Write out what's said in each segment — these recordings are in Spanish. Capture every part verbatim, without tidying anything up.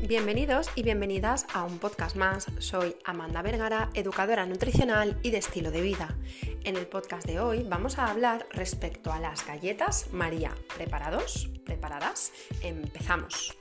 Bienvenidos y bienvenidas a un podcast más. Soy Amanda Vergara, educadora nutricional y de estilo de vida. En el podcast de hoy vamos a hablar respecto a las galletas María. ¿Preparados? ¿Preparadas? ¡Empezamos!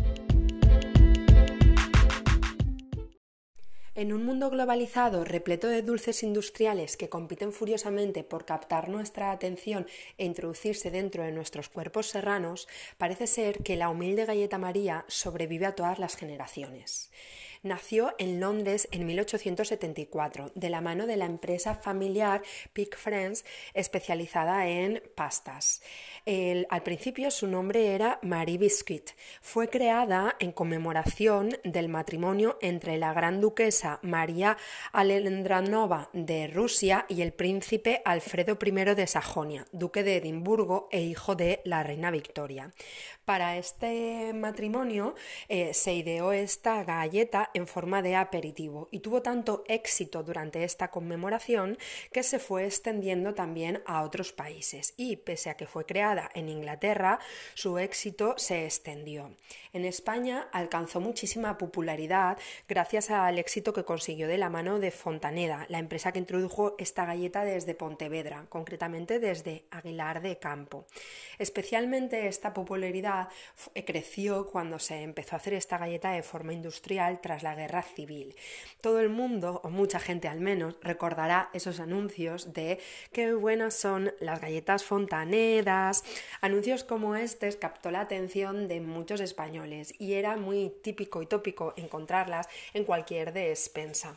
En un mundo globalizado, repleto de dulces industriales que compiten furiosamente por captar nuestra atención e introducirse dentro de nuestros cuerpos serranos, parece ser que la humilde galleta María sobrevive a todas las generaciones. Nació en Londres en mil ochocientos setenta y cuatro, de la mano de la empresa familiar Peak Friends, especializada en pastas. El, al principio su nombre era Marie Biscuit. Fue creada en conmemoración del matrimonio entre la gran duquesa María Alejandrovna de Rusia y el príncipe Alfredo primero de Sajonia, duque de Edimburgo e hijo de la reina Victoria. Para este matrimonio eh, se ideó esta galleta en forma de aperitivo y tuvo tanto éxito durante esta conmemoración que se fue extendiendo también a otros países y, pese a que fue creada en Inglaterra, su éxito se extendió. En España alcanzó muchísima popularidad gracias al éxito que consiguió de la mano de Fontaneda, la empresa que introdujo esta galleta desde Pontevedra, concretamente desde Aguilar de Campo. Especialmente esta popularidad creció cuando se empezó a hacer esta galleta de forma industrial tras la Guerra Civil. Todo el mundo, o mucha gente al menos, recordará esos anuncios de qué buenas son las galletas Fontanedas. Anuncios como este captó la atención de muchos españoles y era muy típico y tópico encontrarlas en cualquier despensa.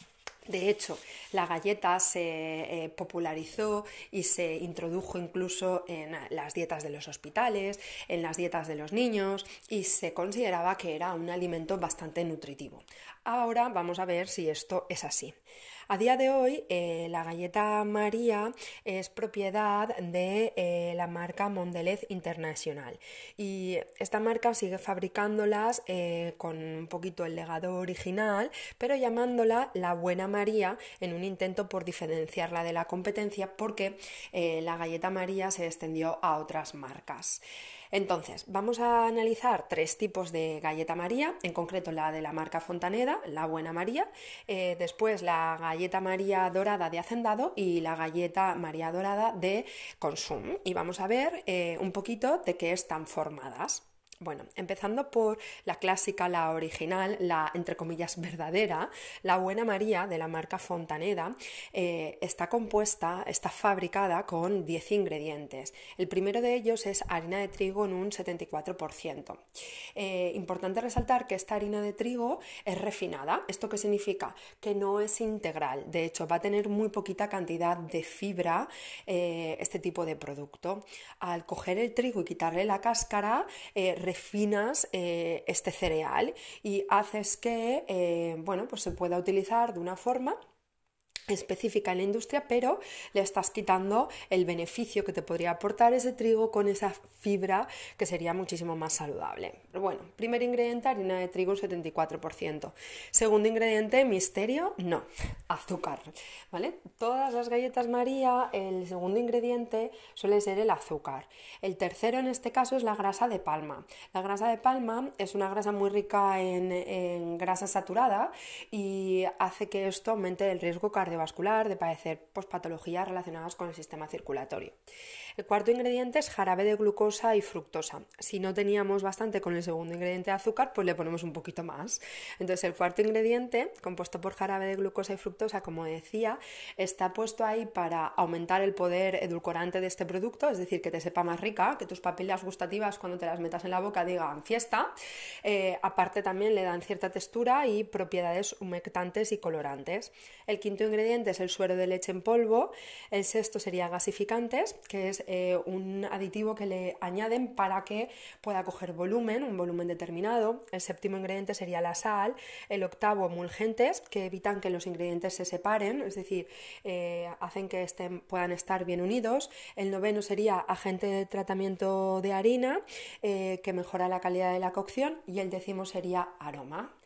De hecho, la galleta se eh, popularizó y se introdujo incluso en las dietas de los hospitales, en las dietas de los niños y se consideraba que era un alimento bastante nutritivo. Ahora vamos a ver si esto es así. A día de hoy, eh, la galleta María es propiedad de eh, la marca Mondelez International y esta marca sigue fabricándolas eh, con un poquito el legado original, pero llamándola la Buena María en un intento por diferenciarla de la competencia porque eh, la galleta María se extendió a otras marcas. Entonces, vamos a analizar tres tipos de galleta María, en concreto la de la marca Fontaneda, la Buena María, eh, después la galleta María dorada de Hacendado y la galleta María dorada de Consum. Y vamos a ver eh, un poquito de qué están formadas. Bueno, empezando por la clásica, la original, la entre comillas verdadera, la Buena María de la marca Fontaneda, eh, está compuesta, está fabricada con diez ingredientes. El primero de ellos es harina de trigo en un setenta y cuatro por ciento. Eh, importante resaltar que esta harina de trigo es refinada. ¿Esto qué significa? Que no es integral. De hecho, va a tener muy poquita cantidad de fibra eh, este tipo de producto. Al coger el trigo y quitarle la cáscara, eh, refinas eh, este cereal y haces que eh, bueno, pues se pueda utilizar de una forma específica en la industria, pero le estás quitando el beneficio que te podría aportar ese trigo con esa fibra que sería muchísimo más saludable. Pero bueno, primer ingrediente, harina de trigo un setenta y cuatro por ciento. Segundo ingrediente, misterio, no, azúcar, ¿vale? Todas las galletas María, el segundo ingrediente suele ser el azúcar. El tercero en este caso es la grasa de palma. La grasa de palma es una grasa muy rica en, en grasa saturada y hace que esto aumente el riesgo cardiovascular de padecer pues, patologías relacionadas con el sistema circulatorio. El cuarto ingrediente es jarabe de glucosa y fructosa. Si no teníamos bastante con el segundo ingrediente de azúcar, pues le ponemos un poquito más. Entonces el cuarto ingrediente, compuesto por jarabe de glucosa y fructosa, como decía, está puesto ahí para aumentar el poder edulcorante de este producto, es decir, que te sepa más rica, que tus papilas gustativas cuando te las metas en la boca digan fiesta. Eh, aparte también le dan cierta textura y propiedades humectantes y colorantes. El quinto ingrediente es el suero de leche en polvo. El sexto sería gasificantes, que es eh, un aditivo que le añaden para que pueda coger volumen, un volumen determinado. El séptimo ingrediente sería la sal. El octavo, emulgentes, que evitan que los ingredientes se separen, es decir, eh, hacen que estén, puedan estar bien unidos. El noveno sería agente de tratamiento de harina, eh, que mejora la calidad de la cocción. Y el décimo sería aroma.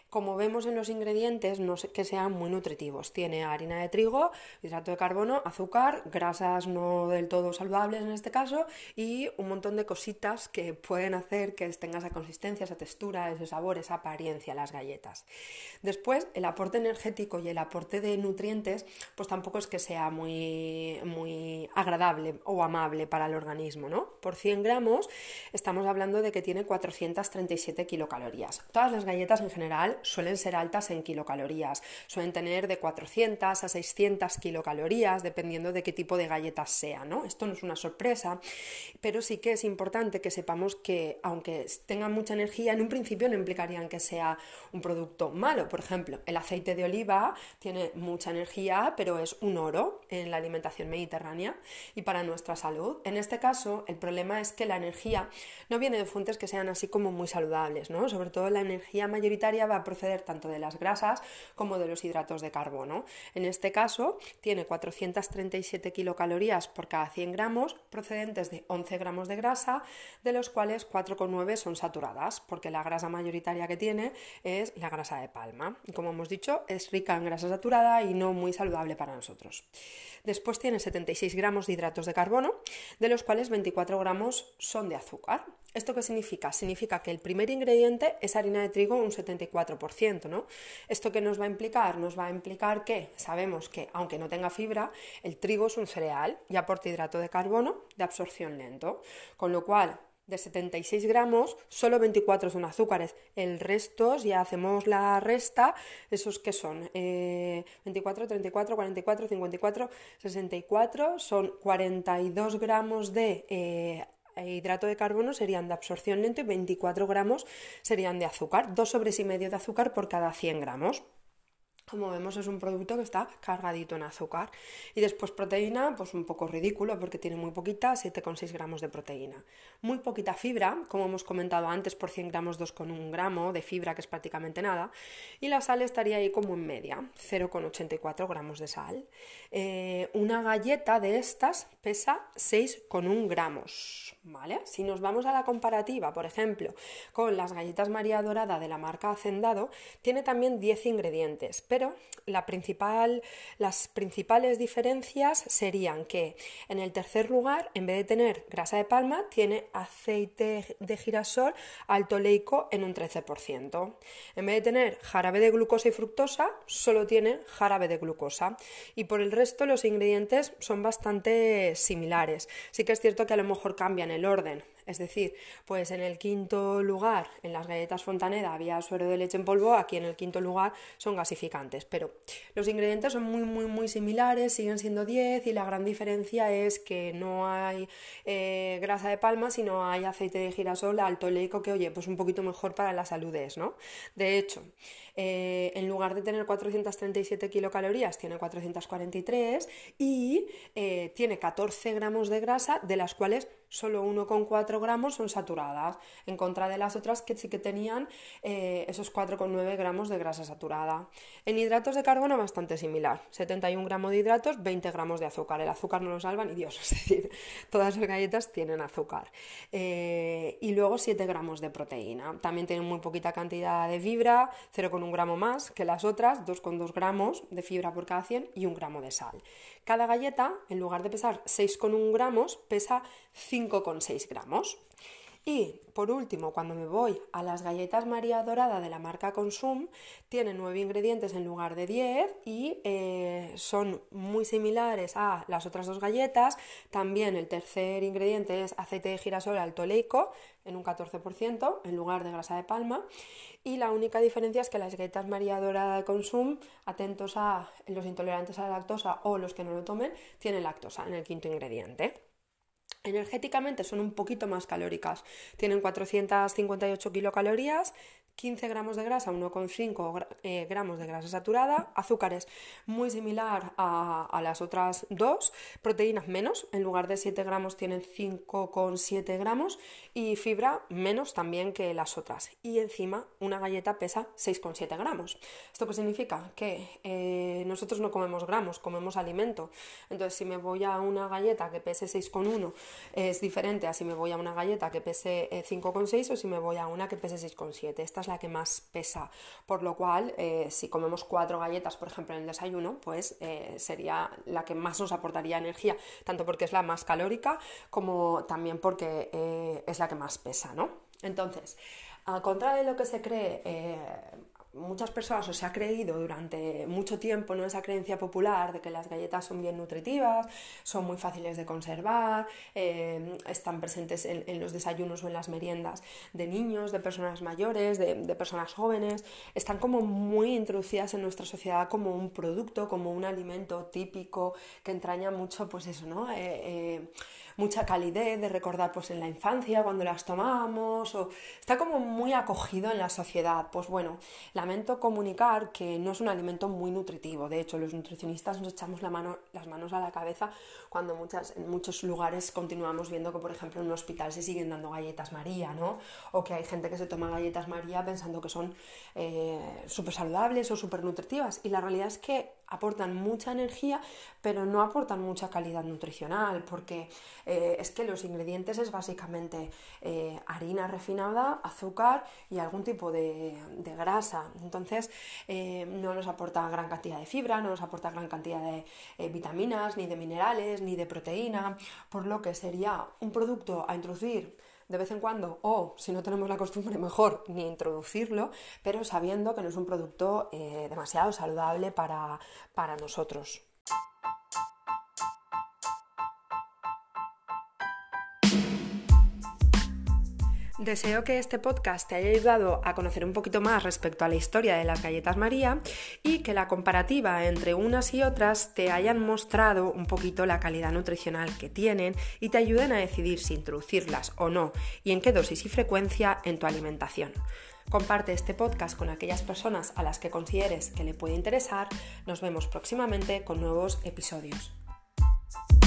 Como vemos en los ingredientes, no sé que sean muy nutritivos. Tiene harina de trigo, hidrato de carbono, azúcar, grasas no del todo saludables en este caso y un montón de cositas que pueden hacer que tenga esa consistencia, esa textura, ese sabor, esa apariencia las galletas. Después, el aporte energético y el aporte de nutrientes, pues tampoco es que sea muy, muy agradable o amable para el organismo, ¿no? Por cien gramos estamos hablando de que tiene cuatrocientas treinta y siete kilocalorías. Todas las galletas en general suelen ser altas en kilocalorías, suelen tener de cuatrocientas a seiscientas kilocalorías dependiendo de qué tipo de galletas sea, ¿no? Esto no es una sorpresa, pero sí que es importante que sepamos que aunque tengan mucha energía, en un principio no implicarían que sea un producto malo. Por ejemplo, el aceite de oliva tiene mucha energía, pero es un oro en la alimentación mediterránea y para nuestra salud. En este caso, el problema es que la energía no viene de fuentes que sean así como muy saludables, ¿no? Sobre todo la energía mayoritaria va a proceder tanto de las grasas como de los hidratos de carbono. En este caso tiene cuatrocientas treinta y siete kilocalorías por cada cien gramos procedentes de once gramos de grasa, de los cuales cuatro coma nueve son saturadas, porque la grasa mayoritaria que tiene es la grasa de palma. Y como hemos dicho, es rica en grasa saturada y no muy saludable para nosotros. Después tiene setenta y seis gramos de hidratos de carbono, de los cuales veinticuatro gramos son de azúcar. ¿Esto qué significa? Significa que el primer ingrediente es harina de trigo un setenta y cuatro por ciento, ¿no? ¿Esto qué nos va a implicar? Nos va a implicar que sabemos que, aunque no tenga fibra, el trigo es un cereal y aporta hidrato de carbono de absorción lento, con lo cual de setenta y seis gramos, solo veinticuatro son azúcares. El resto, si hacemos la resta, ¿esos qué son? Eh, veinticuatro, treinta y cuatro, cuarenta y cuatro, cincuenta y cuatro, sesenta y cuatro, son cuarenta y dos gramos de eh, hidrato de carbono serían de absorción lento y veinticuatro gramos serían de azúcar, dos sobres y medio de azúcar por cada cien gramos. Como vemos, es un producto que está cargadito en azúcar. Y después proteína, pues un poco ridículo porque tiene muy poquita, siete coma seis gramos de proteína. Muy poquita fibra, como hemos comentado antes, por cien gramos dos coma uno gramo de fibra, que es prácticamente nada. Y la sal estaría ahí como en media, cero coma ochenta y cuatro gramos de sal. Eh, una galleta de estas pesa seis coma uno gramos, ¿vale? Si nos vamos a la comparativa, por ejemplo, con las galletas María Dorada de la marca Hacendado, tiene también diez ingredientes, pero Pero la principal, las principales diferencias serían que en el tercer lugar, en vez de tener grasa de palma, tiene aceite de girasol alto oleico en un trece por ciento. En vez de tener jarabe de glucosa y fructosa, solo tiene jarabe de glucosa. Y por el resto los ingredientes son bastante similares. Sí que es cierto que a lo mejor cambian el orden. Es decir, pues en el quinto lugar, en las galletas Fontaneda había suero de leche en polvo, aquí en el quinto lugar son gasificantes, pero los ingredientes son muy muy muy similares, siguen siendo diez y la gran diferencia es que no hay eh, grasa de palma, sino hay aceite de girasol alto oleico que, oye, pues un poquito mejor para la salud es, ¿no? De hecho, eh, en lugar de tener cuatrocientas treinta y siete kilocalorías, tiene cuatrocientas cuarenta y tres y eh, tiene catorce gramos de grasa, de las cuales solo uno coma cuatro gramos son saturadas, en contra de las otras que sí que tenían eh, esos cuatro coma nueve gramos de grasa saturada. En hidratos de carbono bastante similar, setenta y un gramos de hidratos, veinte gramos de azúcar. El azúcar no lo salva ni Dios, es decir, todas las galletas tienen azúcar. Eh, y luego siete gramos de proteína. También tienen muy poquita cantidad de fibra, cero coma uno gramo más que las otras, dos coma dos gramos de fibra por cada cien y un gramo de sal. Cada galleta, en lugar de pesar seis coma uno gramos, pesa cinco coma seis gramos. Y por último, cuando me voy a las galletas María Dorada de la marca Consum, tienen nueve ingredientes en lugar de diez y eh, son muy similares a las otras dos galletas. También el tercer ingrediente es aceite de girasol alto oleico en un catorce por ciento en lugar de grasa de palma. Y la única diferencia es que las galletas María Dorada de Consum, atentos a los intolerantes a la lactosa o los que no lo tomen, tienen lactosa en el quinto ingrediente. Energéticamente son un poquito más calóricas, tienen cuatrocientas cincuenta y ocho kilocalorías, quince gramos de grasa, uno coma cinco eh, gramos de grasa saturada, azúcares muy similar a, a las otras dos, proteínas menos, en lugar de siete gramos tienen cinco coma siete gramos y fibra menos también que las otras. Y encima una galleta pesa seis coma siete gramos. ¿Esto qué significa? Que eh, nosotros no comemos gramos, comemos alimento. Entonces si me voy a una galleta que pese seis coma uno Es diferente a si me voy a una galleta que pese eh, cinco coma seis o si me voy a una que pese seis coma siete. Esta es la que más pesa, por lo cual eh, si comemos cuatro galletas, por ejemplo, en el desayuno, pues eh, sería la que más nos aportaría energía, tanto porque es la más calórica como también porque eh, es la que más pesa, ¿no? Entonces, al contrario de lo que se cree, eh, muchas personas, o se ha creído durante mucho tiempo, ¿no?, esa creencia popular de que las galletas son bien nutritivas, son muy fáciles de conservar, eh, están presentes en, en los desayunos o en las meriendas de niños, de personas mayores, de, de personas jóvenes, están como muy introducidas en nuestra sociedad como un producto, como un alimento típico que entraña mucho, pues eso, ¿no? Eh, eh, mucha calidez de recordar pues en la infancia cuando las tomábamos, o está como muy acogido en la sociedad. Pues bueno, lamento comunicar que no es un alimento muy nutritivo. De hecho, los nutricionistas nos echamos la mano, las manos a la cabeza cuando muchas, en muchos lugares continuamos viendo que, por ejemplo, en un hospital se siguen dando galletas María, ¿no? O que hay gente que se toma galletas María pensando que son eh, súper saludables o súper nutritivas, y la realidad es que aportan mucha energía, pero no aportan mucha calidad nutricional, porque eh, es que los ingredientes es básicamente eh, harina refinada, azúcar y algún tipo de, de grasa. Entonces eh, no nos aporta gran cantidad de fibra, no nos aporta gran cantidad de eh, vitaminas, ni de minerales, ni de proteína, por lo que sería un producto a introducir de vez en cuando, o si no tenemos la costumbre, mejor ni introducirlo, pero sabiendo que no es un producto eh, demasiado saludable para, para nosotros. Deseo que este podcast te haya ayudado a conocer un poquito más respecto a la historia de las galletas María, y que la comparativa entre unas y otras te hayan mostrado un poquito la calidad nutricional que tienen y te ayuden a decidir si introducirlas o no, y en qué dosis y frecuencia en tu alimentación. Comparte este podcast con aquellas personas a las que consideres que le puede interesar. Nos vemos próximamente con nuevos episodios.